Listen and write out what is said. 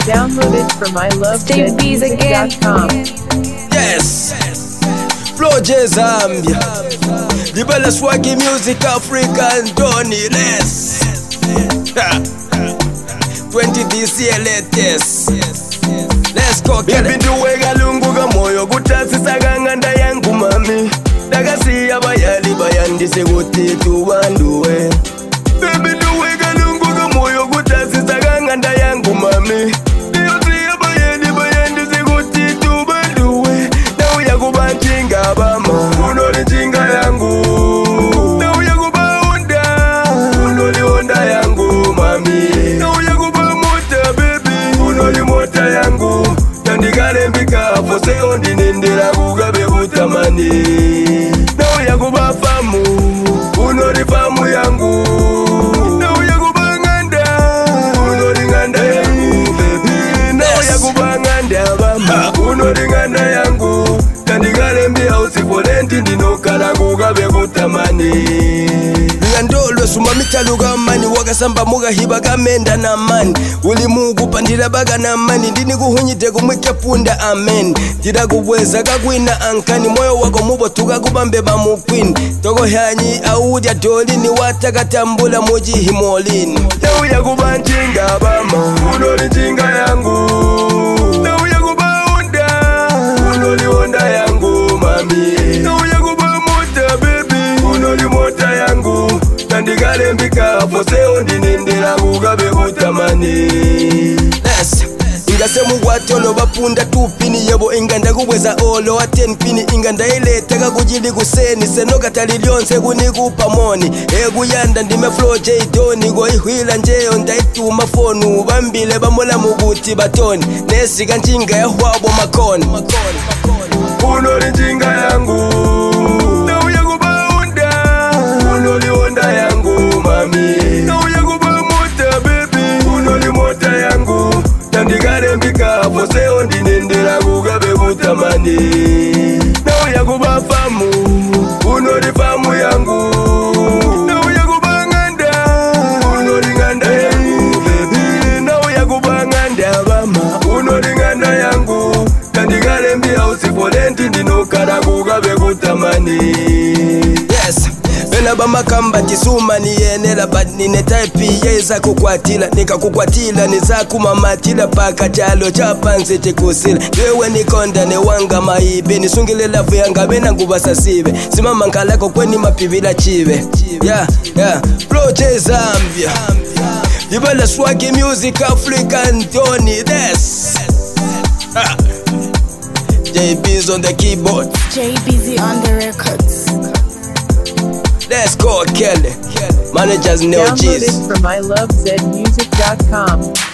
Download it from ilovezmusic.com. Yes, Flow J Zambia, the bella swaggy music African Donny less. 20 this year latest. Let's go. Baby duwega lungu ga moyo gutasisa ganganda yangu mami. Dagasi abayali bayandise guti tubanduwe. Baby duwega lungu ga moyo gutasisa ganganda yangu mami. Fose ondi nendera kugabe butamani. Nauya kuba famu, unori famu yangu. Nauya kuba nganda, unori nganda yangu baby. Nauya kuba nganda bama, unori nganda yangu. Tandigale mbia usipolenti ndinokala kugabe butamani. Ndolo sumamita luga mani wakasamba muga hibaga menda na mani uli mugu pandira baga na mani ndini kuhunyite kumwike punda amen tira kubweza kagwina ankani moyo wako mubo tuka kubambe bamukwini toko hanyi audya dolini watakatambula muji himolini nauya kubanchinga bama unoli chinga yangu nauya kubaunda unoli onda yangu mami nauya kubamuta baby unoli mota yangu Tandigale mbika fose ondi nendera kugabe butamani. Yes, ingase mugwatolo bapunda tupini yebo inganda kubweza olo wa 10 pini inganda ileteka kujili kuseni senoga talilionse kunikupa moni eguyanda ndime Flow J Donny go ihwila njeyo ndaituma fonu bambile bamola muguti batoni nesika njinga ya hwabo makoni unoli njinga yangu Tandigale mbika fose ondi nendera kugabe butamani. Nauya kuba famu, unoli famu yangu. Nauya kuba nganda, unoli nganda yangu baby. Nauya kuba nganda bama, unoli nganda yangu. Tandigale mbia usipolenti ndinokala kugabe butamani. Yes. Bena bama kamba tisuma ni yenela bad nine type yeza kukwatila nika kukwatila niza kumamatila paka chalo chapanze chekusila wewe nikonda ne wanga maibe nisungile lafu yanga bena ngubasa sibe simama nkalako kweni mapivila chive yeah Flow J Zambia Yibala swaggy music African Donny this JB's on the keyboard JBZ on the records. Let's go, Kelly. Managers, no Download it from ilovezmusic.com.